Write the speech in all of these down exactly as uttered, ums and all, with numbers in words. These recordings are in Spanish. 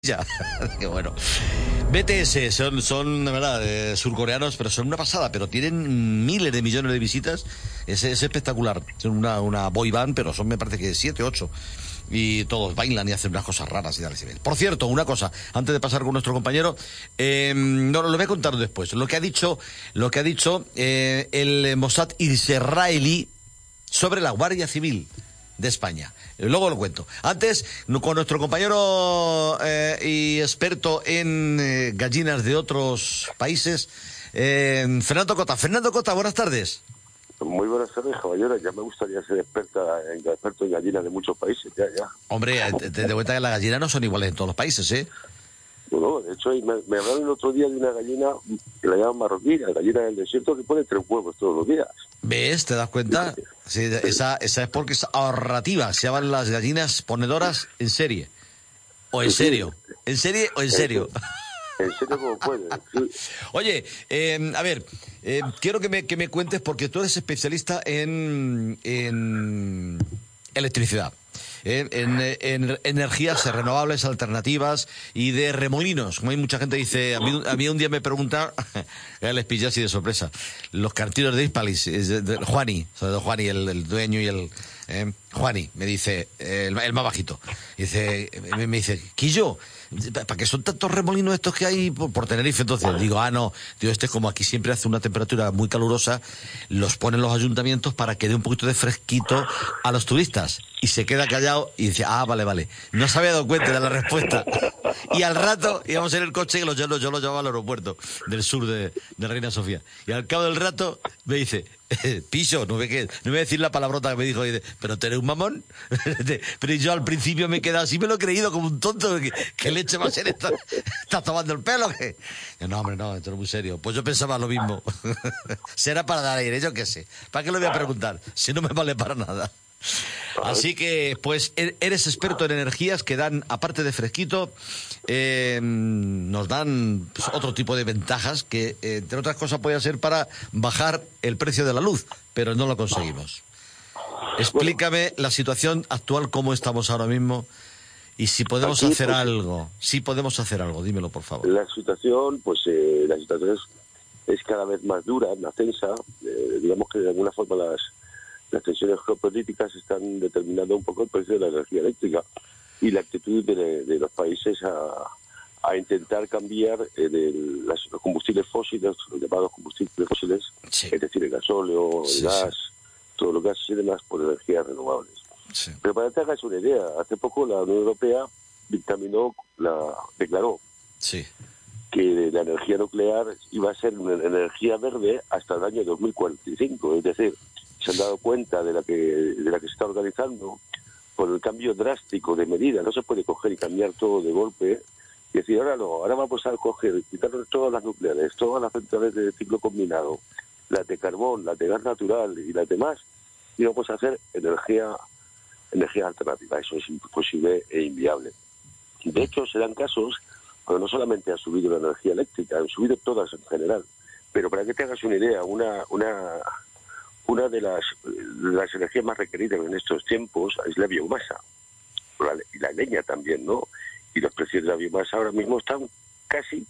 ya. Que bueno. B T S son, son de verdad, eh, surcoreanos, pero son una pasada, pero tienen miles de millones de visitas. Es, es espectacular. Son una, una boy band, pero son, me parece que siete, ocho. Y todos bailan y hacen unas cosas raras y tal. Por cierto, una cosa, antes de pasar con nuestro compañero, eh, no, lo voy a contar después. Lo que ha dicho, lo que ha dicho eh, el Mossad israelí sobre la Guardia Civil de España. Luego lo cuento. Antes, con nuestro compañero eh, y experto en eh, gallinas de otros países, eh, Fernando Cota. Fernando Cota, buenas tardes. Muy buenas tardes, caballero. Ya me gustaría ser experta en, experto en gallinas de muchos países, ya, ya. Hombre, te, te de cuenta que las gallinas no son iguales en todos los países, ¿eh? Bueno, de hecho, me, me hablaron el otro día de una gallina que la llaman marroquí, la gallina del desierto, que pone tres huevos todos los días. ¿Ves? ¿Te das cuenta? Sí, esa, esa es porque es ahorrativa. Se llaman las gallinas ponedoras en serie. O en Sí, sí. serio. ¿En serie o en serio? En serio como puede, sí. Oye, eh, a ver, eh, quiero que me, que me cuentes, porque tú eres especialista en, en electricidad, eh, en, en energías renovables, alternativas y de remolinos. Como hay mucha gente dice, a mí, a mí un día me pregunta, les pillé así de sorpresa, los cantinos de Hispalis, de, de Juani, o sea, de Juani, el, el dueño y el... Eh, Juani, me dice, eh, el, el más bajito, dice, me, me dice, Quillo, ¿para qué son tantos remolinos estos que hay por, por Tenerife? Entonces digo, ah, no, digo, este es como aquí siempre hace una temperatura muy calurosa, los ponen los ayuntamientos para que dé un poquito de fresquito a los turistas. Y se queda callado y dice, ah, vale, vale. No se había dado cuenta de la respuesta. Y al rato íbamos en el coche, que los, yo, yo lo llevaba al aeropuerto del sur de, de Reina Sofía. Y al cabo del rato me dice, eh, Piso, no ve que, no voy a decir la palabrota que me dijo, dice, pero ¿tú eres un mamón? Pero yo al principio me he quedado así, me lo he creído como un tonto. ¿Qué, qué leche va a ser esta? ¿Estás tomando el pelo? ¿Qué? No, hombre, no, esto es muy serio. Pues yo pensaba lo mismo. Será para dar aire, yo qué sé. ¿Para qué lo voy a preguntar? Si no me vale para nada. Así que, pues, eres experto en energías que dan, aparte de fresquito, eh, nos dan pues, otro tipo de ventajas que, eh, entre otras cosas, puede ser para bajar el precio de la luz, pero no lo conseguimos. Explícame la situación actual, cómo estamos ahora mismo, y si podemos Aquí, hacer pues, algo. Si podemos hacer algo, dímelo, por favor. La situación, pues, eh, la situación es, es cada vez más dura, más tensa. Eh, digamos que de alguna forma las Las tensiones geopolíticas están determinando un poco el precio de la energía eléctrica y la actitud de, de los países a, a intentar cambiar eh, de las, los combustibles fósiles, los llamados combustibles fósiles, Sí. es decir, el gasóleo, el Sí, gas, sí. todos los gases y demás, por energías renovables. Sí. Pero para que te hagas una idea, hace poco la Unión Europea dictaminó, la, declaró Sí. que la energía nuclear iba a ser una energía verde hasta el año dos mil cuarenta y cinco, es decir, se han dado cuenta de la que de la que se está organizando por el cambio drástico de medidas. No se puede coger y cambiar todo de golpe y decir, ahora no, ahora vamos a coger, quitarnos todas las nucleares, todas las centrales de ciclo combinado, las de carbón, las de gas natural y las demás, y vamos a hacer energía energía alternativa. Eso es imposible e inviable. De hecho, se dan casos, pero no solamente ha subido la energía eléctrica, han subido todas en general. Pero para que te hagas una idea, una una Una de las, de las energías más requeridas en estos tiempos es la biomasa, la, y la leña también, ¿no? Y los precios de la biomasa ahora mismo están casi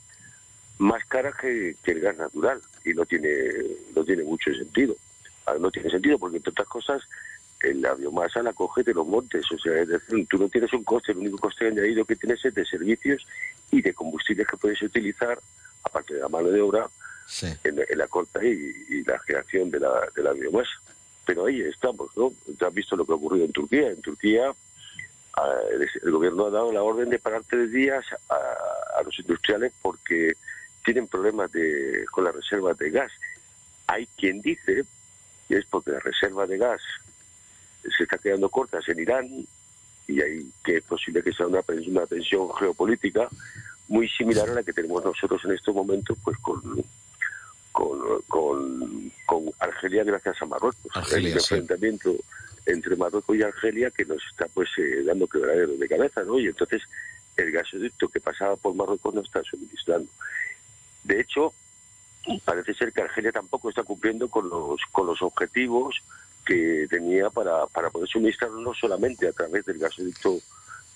más caras que, que el gas natural, y no tiene no tiene mucho sentido. Ahora, no tiene sentido porque, entre otras cosas, en la biomasa la coges de los montes, o sea, es decir, tú no tienes un coste, el único coste añadido que tienes es de servicios y de combustibles que puedes utilizar, aparte de la mano de obra, Sí. En, en la corta y, y la generación de la, de la biomasa. Pero ahí estamos, ¿no? Ya has visto lo que ha ocurrido en Turquía. En Turquía uh, el, el gobierno ha dado la orden de parar tres días a, a los industriales porque tienen problemas de, con las reservas de gas. Hay quien dice que es porque las reservas de gas se están quedando cortas en Irán, y hay que es posible que sea una, una tensión geopolítica muy similar a la que tenemos nosotros en estos momentos, pues con Con, con, con Argelia gracias a Marruecos. Argelia, Hay un sí. enfrentamiento entre Marruecos y Argelia que nos está pues eh, dando quebraderos de cabeza, ¿no? Y entonces el gasoducto que pasaba por Marruecos no está suministrando. De hecho, parece ser que Argelia tampoco está cumpliendo con los con los objetivos que tenía para, para poder suministrarlo, no solamente a través del gasoducto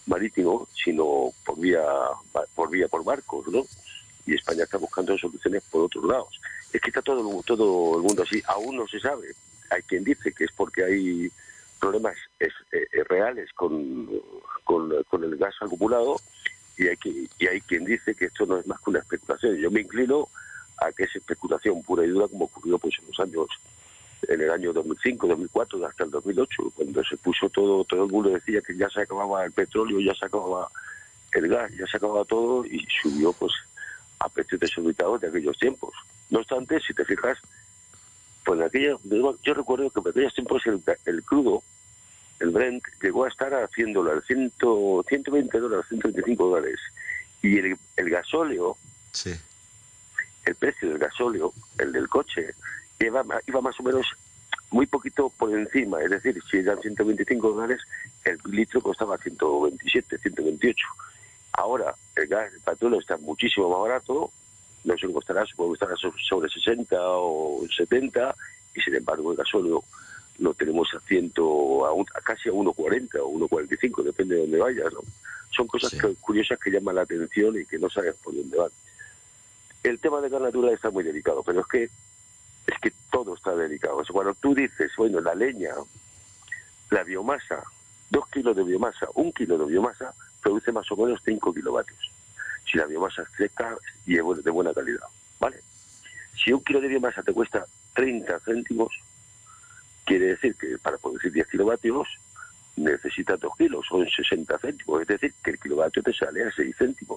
marítimo, sino por vía por vía por barcos, ¿no? Y España está buscando soluciones por otros lados. Es que está todo, todo el mundo así. Aún no se sabe. Hay quien dice que es porque hay problemas es, eh, reales con, con, con el gas acumulado, y hay, que, y hay quien dice que esto no es más que una especulación. Yo me inclino a que es especulación pura y dura, como ocurrió pues en los años, en el año dos mil cinco, dos mil cuatro, hasta el dos mil ocho, cuando se puso todo, todo el mundo decía que ya se acababa el petróleo, ya se acababa el gas, ya se acababa todo, y subió pues a precios desorbitados de aquellos tiempos. No obstante, si te fijas, pues en aquella, yo recuerdo que en aquellos tiempos el, el crudo, el Brent, llegó a estar haciéndolo al ciento veinte dólares, ciento veinticinco dólares, y el, el gasóleo, sí. el precio del gasóleo, el del coche, iba, iba más o menos muy poquito por encima. Es decir, si eran ciento veinticinco dólares, el litro costaba ciento veintisiete, ciento veintiocho. Ahora el gas, el petróleo está muchísimo más barato, no sé, costará, supongo que estará sobre sesenta o setenta, y sin embargo el gasóleo lo tenemos a ciento, a, un, a casi a uno cuarenta o uno cuarenta y cinco, depende de dónde vayas, ¿no? Son cosas Sí. que, curiosas que llaman la atención y que no sabes por dónde van. El tema de gas natural está muy delicado, pero es que es que todo está delicado. O sea, cuando tú dices, bueno, la leña, la biomasa, dos kilos de biomasa, un kilo de biomasa, produce más o menos cinco kilovatios. Si la biomasa es seca y es de buena calidad, ¿vale? Si un kilo de biomasa te cuesta treinta céntimos, quiere decir que para producir diez kilovatios necesitas dos kilos, son sesenta céntimos, es decir, que el kilovatio te sale a seis céntimos.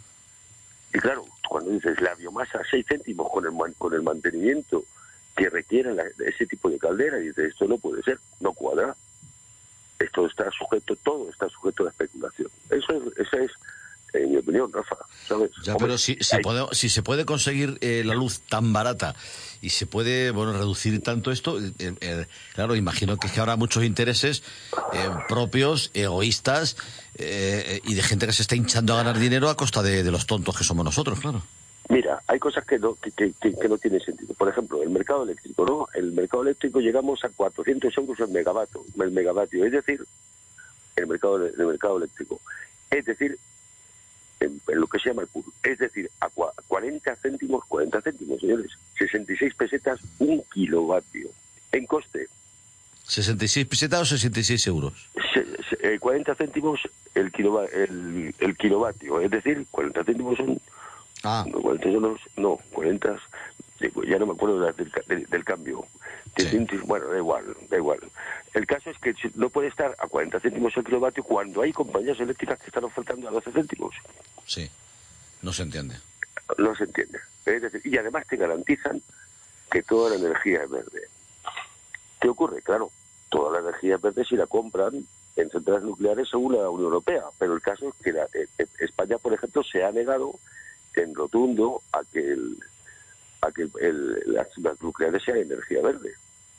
Y claro, cuando dices la biomasa a seis céntimos con el, con el mantenimiento que requiere la, ese tipo de caldera, y dices, esto no puede ser, no cuadra. Esto está sujeto, todo está sujeto a la especulación. Eso es, esa es, en mi opinión, Rafa, ¿sabes? Ya, Hombre, pero si, si, hay... podemos, si se puede conseguir eh, la luz tan barata y se puede, bueno, reducir tanto esto, eh, eh, claro, imagino que, es que habrá muchos intereses eh, propios, egoístas, eh, y de gente que se está hinchando a ganar dinero a costa de, de los tontos que somos nosotros, claro. Mira, hay cosas que no, que, que, que no tienen sentido. Por ejemplo, el mercado eléctrico, ¿no? El mercado eléctrico llegamos a cuatrocientos euros el megavatio, el megavatio, es decir, el mercado, el mercado eléctrico. Es decir, en, en lo que se llama el P U R, es decir, a cuarenta céntimos, cuarenta céntimos, señores, sesenta y seis pesetas un kilovatio. En coste, ¿sesenta y seis pesetas o sesenta y seis euros? se, se, eh, cuarenta céntimos el, kilova, el, el kilovatio, es decir, cuarenta céntimos son... Ah. No, cuarenta son los, no, cuarenta, ya no me acuerdo del, del, del cambio. Sí. Bueno, da igual, da igual. El caso es que no puede estar a cuarenta céntimos el kilovatio cuando hay compañías eléctricas que están ofertando a doce céntimos. Sí, no se entiende. No se entiende. Es decir, y además te garantizan que toda la energía es verde. ¿Qué ocurre? Claro, toda la energía es verde si la compran en centrales nucleares según la Unión Europea, pero el caso es que la, eh, España, por ejemplo, se ha negado en rotundo a que, el, a que el, el, las, las nucleares sean energía verde.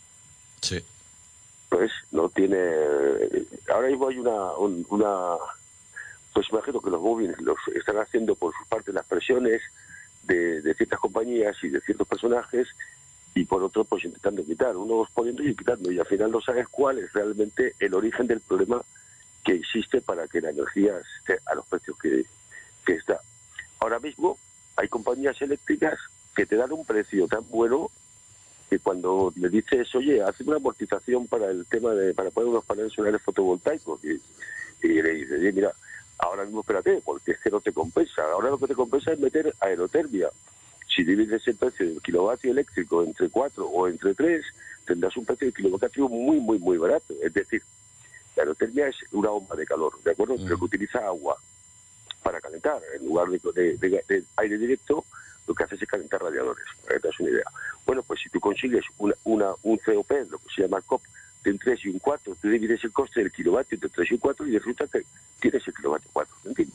Sí. Pues no tiene... Ahora mismo hay una... Un, una pues imagino que los móviles los están haciendo por su parte las presiones de, de ciertas compañías y de ciertos personajes, y por otro pues intentando quitar, unos poniendo y quitando, y al final no sabes cuál es realmente el origen del problema que existe para que la energía esté a los precios que, que está. Ahora mismo hay compañías eléctricas que te dan un precio tan bueno que cuando le dices, oye, haz una amortización para el tema de, para poner unos paneles solares fotovoltaicos, y, y le dices, oye, mira, ahora mismo espérate, porque es que no te compensa, ahora lo que te compensa es meter aerotermia. Si divides el precio del kilovatio eléctrico entre cuatro o entre tres, tendrás un precio de kilovatio muy, muy, muy barato. Es decir, la aerotermia es una bomba de calor, ¿de acuerdo? Mm. Pero que utiliza agua para calentar, en lugar de, de, de, de aire directo, lo que hace es calentar radiadores, para que te das una idea. Bueno, pues si tú consigues una, una, un C O P, lo que se llama C O P, de un tres y un cuatro, tú divides el coste del kilovatio entre tres y un cuatro y resulta que tienes el kilovatio cuatro céntimos.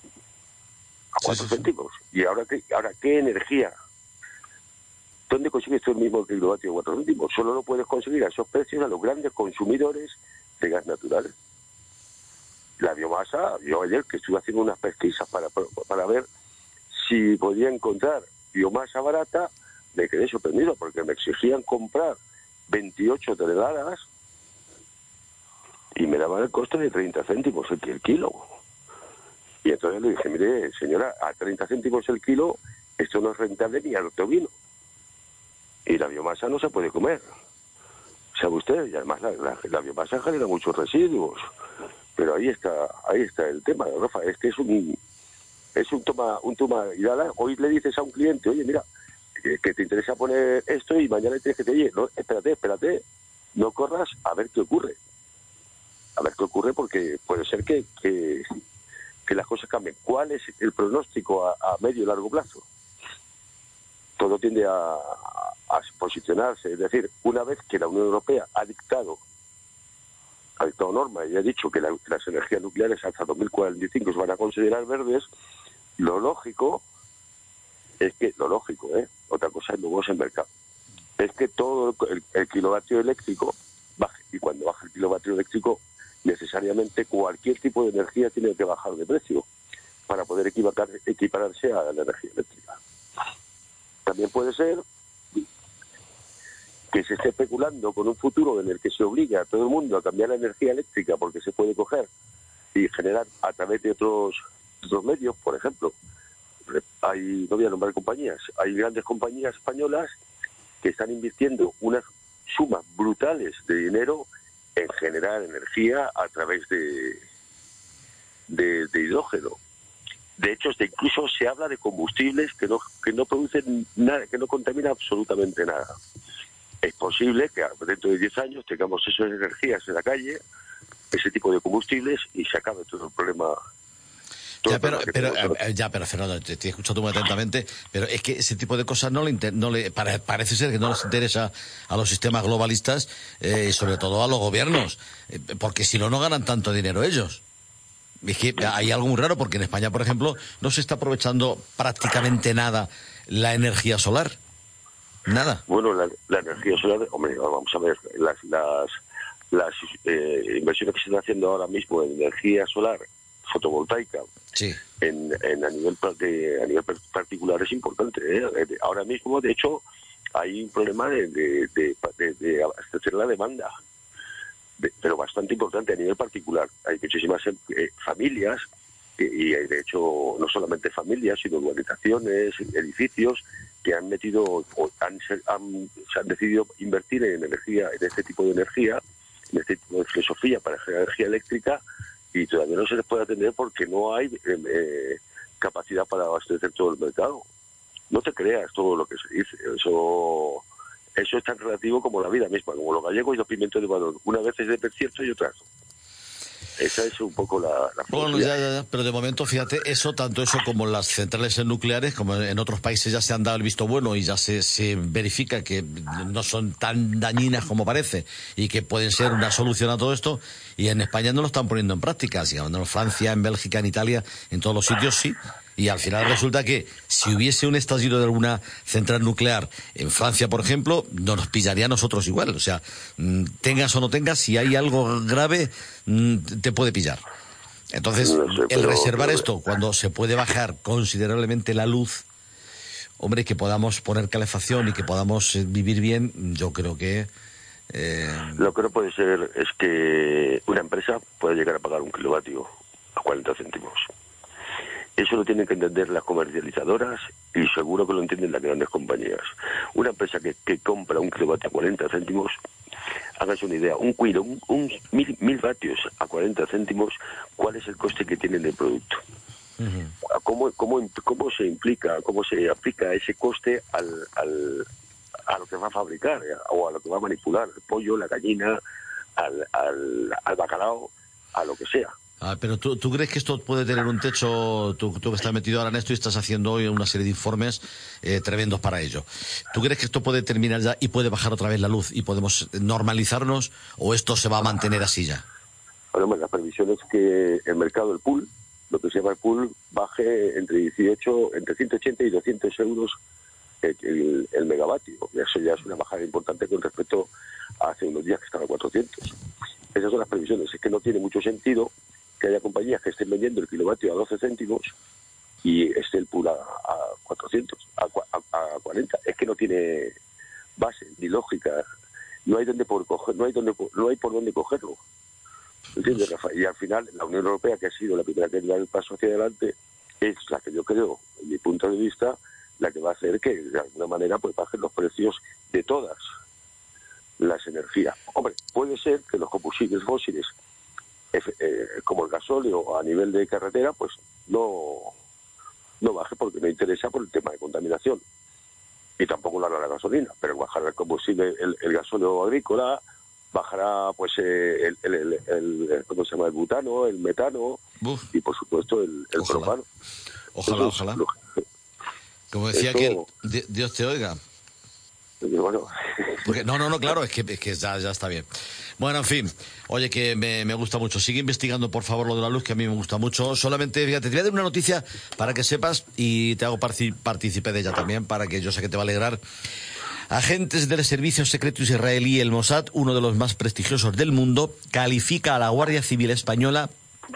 A cuatro sí, sí, céntimos. Sí. ¿Y ahora qué, ahora qué energía? ¿Dónde consigues tú el mismo kilovatio de cuatro céntimos? Solo lo puedes conseguir a esos precios a los grandes consumidores de gas natural. La biomasa, yo ayer que estuve haciendo unas pesquisas para, para ver si podía encontrar biomasa barata, me quedé sorprendido porque me exigían comprar veintiocho toneladas y me daban el coste de treinta céntimos el, el kilo. Y entonces le dije, mire, señora, a treinta céntimos el kilo, esto no es rentable ni al otro vino. Y la biomasa no se puede comer. ¿Sabe usted? Y además la, la, la biomasa genera muchos residuos. Pero ahí está ahí está el tema, Rafa. Es que es un es un toma un toma y dala. Hoy le dices a un cliente, oye, mira, que, que te interesa poner esto y mañana le tienes que decir, oye, no, espérate, espérate, no corras a ver qué ocurre. A ver qué ocurre porque puede ser que, que, que las cosas cambien. ¿Cuál es el pronóstico a, a medio y largo plazo? Todo tiende a, a posicionarse. Es decir, una vez que la Unión Europea ha dictado, ha dictado normas y ha dicho que la, las energías nucleares hasta dos mil cuarenta y cinco se van a considerar verdes, lo lógico es que, lo lógico, ¿eh? Otra cosa es luego es el mercado, es que todo el, el kilovatio eléctrico baje. Y cuando baja el kilovatio eléctrico, necesariamente cualquier tipo de energía tiene que bajar de precio para poder equiparar, equipararse a la energía eléctrica. También puede ser que se esté especulando con un futuro en el que se obliga a todo el mundo a cambiar la energía eléctrica porque se puede coger y generar a través de otros, otros medios. Por ejemplo, hay, no voy a nombrar compañías, hay grandes compañías españolas que están invirtiendo unas sumas brutales de dinero en generar energía a través de, de, de hidrógeno. De hecho, hasta incluso se habla de combustibles que no que no producen nada, que no contaminan absolutamente nada. Es posible que dentro de diez años tengamos esas energías en la calle, ese tipo de combustibles, y se acabe todo el problema. Todo Ya, pero, el pero, problema eh, ya, pero Fernando, te, te he escuchado muy atentamente, pero es que ese tipo de cosas no le, inter, no le pare, parece ser que no les interesa a los sistemas globalistas eh, y sobre todo a los gobiernos, eh, porque si no, no ganan tanto dinero ellos. Es que hay algo muy raro porque en España, por ejemplo, no se está aprovechando prácticamente nada la energía solar. Nada. Bueno, la, la energía solar, hombre, vamos a ver, las las, las eh, inversiones que se están haciendo ahora mismo en energía solar fotovoltaica, Sí. en, en a nivel de, a nivel particular es importante, ¿eh? Ahora mismo, de hecho, hay un problema de, de, de, de, de abastecer la demanda, de, pero bastante importante a nivel particular. Hay muchísimas eh, familias y, y de hecho no solamente familias, sino urbanizaciones, edificios que han metido o han, han, se han decidido invertir en energía, en este tipo de energía, en este tipo de filosofía para generar energía eléctrica, y todavía no se les puede atender porque no hay eh, eh, capacidad para abastecer todo el mercado. No te creas todo lo que se dice, eso eso es tan relativo como la vida misma, como los gallegos y los pimientos de valor. Una vez es de desierto y otra no. Esa es un poco la, la Bueno, ya, ya, ya, pero de momento, fíjate, eso, tanto eso como las centrales nucleares, como en otros países ya se han dado el visto bueno y ya se, se verifica que no son tan dañinas como parece y que pueden ser una solución a todo esto, y en España no lo están poniendo en práctica, así, en Francia, en Bélgica, en Italia, en todos los sitios sí. Y al final resulta que si hubiese un estallido de alguna central nuclear en Francia, por ejemplo, no nos pillaría a nosotros igual. O sea, tengas o no tengas, si hay algo grave, te puede pillar. Entonces, no sé, el pero, reservar pero, esto cuando se puede bajar considerablemente la luz, hombre, que podamos poner calefacción y que podamos vivir bien, yo creo que... Eh... Lo que no puede ser es que una empresa pueda llegar a pagar un kilovatio a cuarenta céntimos. Eso lo tienen que entender las comercializadoras y seguro que lo entienden las grandes compañías. Una empresa que, que compra un kilovatio a cuarenta céntimos, háganse una idea, un kilo, un, un mil, mil vatios a cuarenta céntimos, ¿cuál es el coste que tienen del producto? Uh-huh. ¿Cómo, cómo, ¿Cómo se implica, cómo se aplica ese coste al, al, a lo que va a fabricar o a lo que va a manipular? El pollo, la gallina, al, al, al bacalao, a lo que sea. Ah, pero ¿tú, ¿tú crees que esto puede tener un techo? Tú, tú que estás metido ahora en esto y estás haciendo hoy una serie de informes eh, tremendos para ello. ¿Tú crees que esto puede terminar ya y puede bajar otra vez la luz y podemos normalizarnos, o esto se va a mantener así ya? Bueno, la previsión es que el mercado, el pool, lo que se llama el pool, baje entre dieciocho, entre ciento ochenta y doscientos euros el, el, el megavatio. Eso ya es una bajada importante con respecto a hace unos días que estaba a cuatrocientos. Esas son las previsiones. Es que no tiene mucho sentido que haya compañías que estén vendiendo el kilovatio a doce céntimos y esté el pool a, a cuatrocientos, a, a, a cuarenta. Es que no tiene base ni lógica. No hay donde por coger, no hay donde, no hay por dónde cogerlo. ¿Entiendes, Rafa? Y al final la Unión Europea, que ha sido la primera que da el paso hacia adelante, es la que yo creo, en mi punto de vista, la que va a hacer que de alguna manera pues bajen los precios de todas las energías. Hombre, puede ser que los combustibles fósiles, eh, eh, como el gasóleo a nivel de carretera, pues no, no baje porque no interesa por el tema de contaminación. Y tampoco la, la gasolina, pero bajará el combustible, el, el gasóleo agrícola, bajará pues eh, el, el, el, el, ¿cómo se llama? El butano, el metano. Uf. Y por supuesto el, el ojalá. propano. Ojalá, Eso ojalá. Lo, Como decía que Dios te oiga. Bueno. Porque, no, no, no, claro, es que, es que ya, ya está bien. Bueno, en fin, oye, que me, me gusta mucho. Sigue investigando, por favor, lo de la luz, que a mí me gusta mucho. Solamente, fíjate, te voy a dar una noticia para que sepas y te hago partícipe de ella también, para que yo sé que te va a alegrar. Agentes del Servicio Secreto Israelí, el Mossad, uno de los más prestigiosos del mundo, califica a la Guardia Civil Española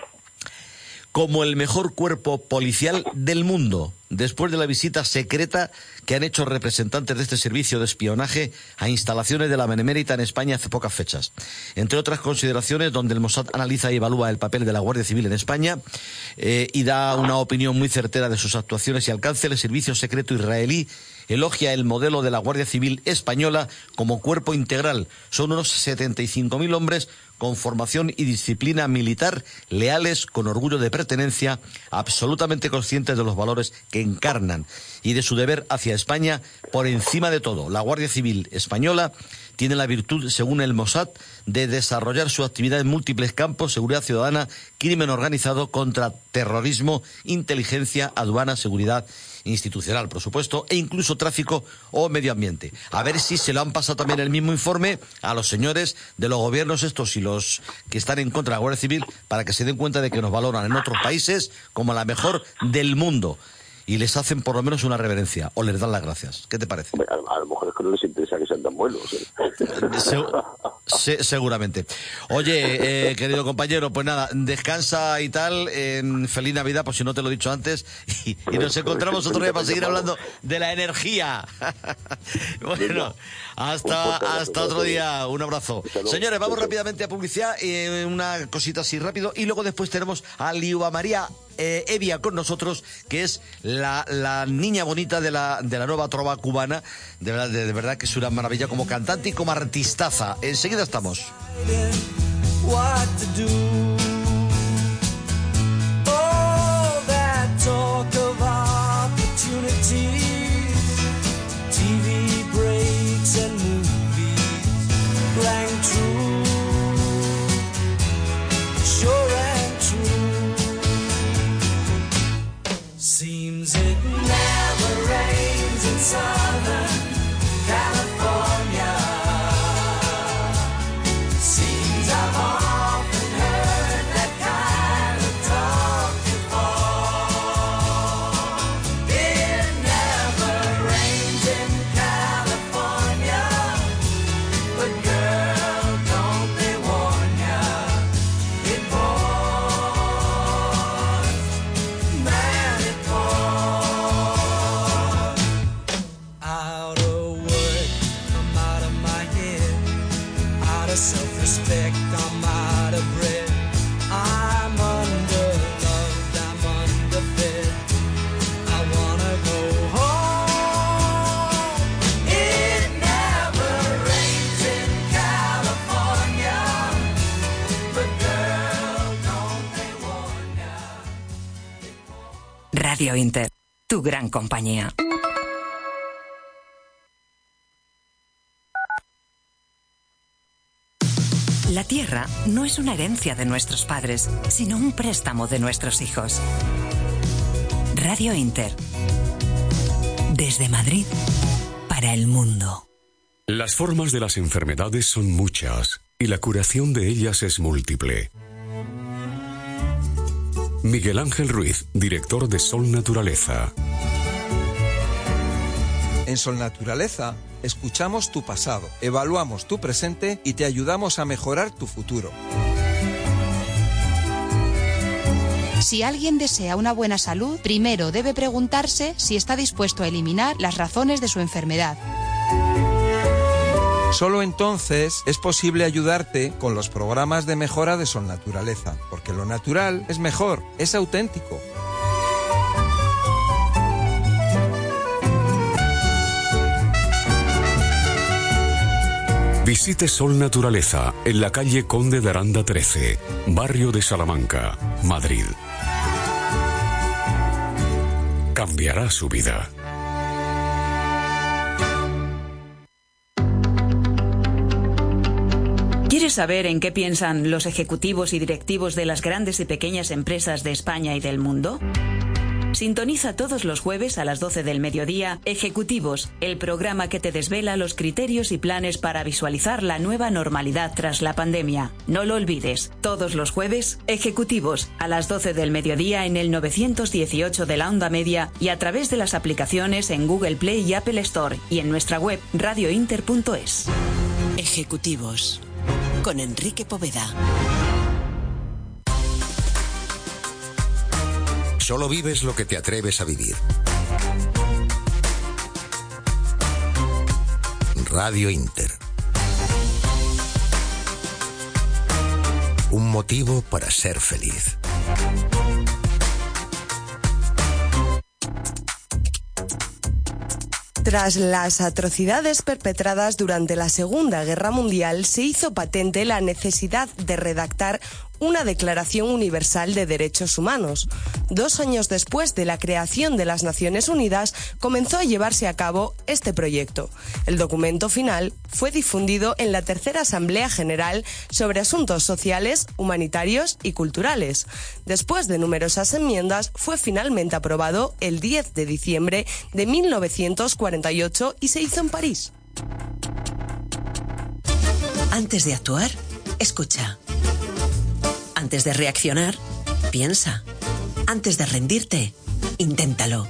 como el mejor cuerpo policial del mundo, después de la visita secreta que han hecho representantes de este servicio de espionaje a instalaciones de la Benemérita en España hace pocas fechas. Entre otras consideraciones, donde el Mossad analiza y evalúa el papel de la Guardia Civil en España eh, y da una opinión muy certera de sus actuaciones y alcance, el Servicio Secreto Israelí elogia el modelo de la Guardia Civil Española como cuerpo integral. Son unos setenta y cinco mil hombres con formación y disciplina militar, leales, con orgullo de pertenencia, absolutamente conscientes de los valores que encarnan y de su deber hacia España por encima de todo. La Guardia Civil Española tiene la virtud, según el Mossad, de desarrollar su actividad en múltiples campos: seguridad ciudadana, crimen organizado, contraterrorismo, inteligencia, aduana, seguridad institucional, por supuesto, e incluso tráfico o medio ambiente. A ver si se lo han pasado también el mismo informe a los señores de los gobiernos estos y los que están en contra de la Guardia Civil, para que se den cuenta de que nos valoran en otros países como la mejor del mundo. Y les hacen por lo menos una reverencia, o les dan las gracias. ¿Qué te parece? A, a lo mejor es que no les interesa que sean tan buenos. ¿eh? Se, se, seguramente. Oye, eh, querido compañero, pues nada, descansa y tal. Eh, feliz Navidad, por si no te lo he dicho antes. Y, y nos encontramos otro día para seguir hablando de la energía. Bueno, hasta, hasta otro día. Un abrazo. Señores, vamos rápidamente a publicidad. Eh, una cosita así rápido. Y luego después tenemos a Liuba María Eh, Evia con nosotros, que es la, la niña bonita de la, de la nueva trova cubana. De verdad, de, de verdad que es una maravilla como cantante y como artistaza. Enseguida estamos. Seems it never rains in Southern California. Seems I've often heard that kind of talk before. It never rains in California, but girl, don't they warn ya, it pours, man, it out of work, I'm out of my head. Out of self-respect, I'm out of breath. I'm underloved, I'm underfed. I wanna go home. It never rains in California, but girl, don't they warn ya. Radio Inter, tu gran compañía. La tierra no es una herencia de nuestros padres, sino un préstamo de nuestros hijos. Radio Inter. Desde Madrid para el mundo. Las formas de las enfermedades son muchas y la curación de ellas es múltiple. Miguel Ángel Ruiz, director de Sol Naturaleza. En Sol Naturaleza escuchamos tu pasado, evaluamos tu presente y te ayudamos a mejorar tu futuro. Si alguien desea una buena salud, primero debe preguntarse si está dispuesto a eliminar las razones de su enfermedad. Solo entonces es posible ayudarte con los programas de mejora de Sol Naturaleza, porque lo natural es mejor, es auténtico. Visite Sol Naturaleza en la calle Conde de Aranda trece, barrio de Salamanca, Madrid. Cambiará su vida. ¿Quieres saber en qué piensan los ejecutivos y directivos de las grandes y pequeñas empresas de España y del mundo? Sintoniza todos los jueves a las doce del mediodía Ejecutivos, el programa que te desvela los criterios y planes para visualizar la nueva normalidad tras la pandemia. No lo olvides, todos los jueves Ejecutivos, a las doce del mediodía en el novecientos dieciocho de la onda media y a través de las aplicaciones en Google Play y Apple Store y en nuestra web radio inter punto es. Ejecutivos, con Enrique Poveda. Solo vives lo que te atreves a vivir. Radio Inter. Un motivo para ser feliz. Tras las atrocidades perpetradas durante la Segunda Guerra Mundial, se hizo patente la necesidad de redactar una Declaración Universal de Derechos Humanos. Dos años después de la creación de las Naciones Unidas, comenzó a llevarse a cabo este proyecto. El documento final fue difundido en la tercera Asamblea General sobre Asuntos Sociales, Humanitarios y Culturales. Después de numerosas enmiendas, fue finalmente aprobado el diez de diciembre de mil novecientos cuarenta y ocho y se hizo en París. Antes de actuar, escucha. Antes de reaccionar, piensa. Antes de rendirte, inténtalo.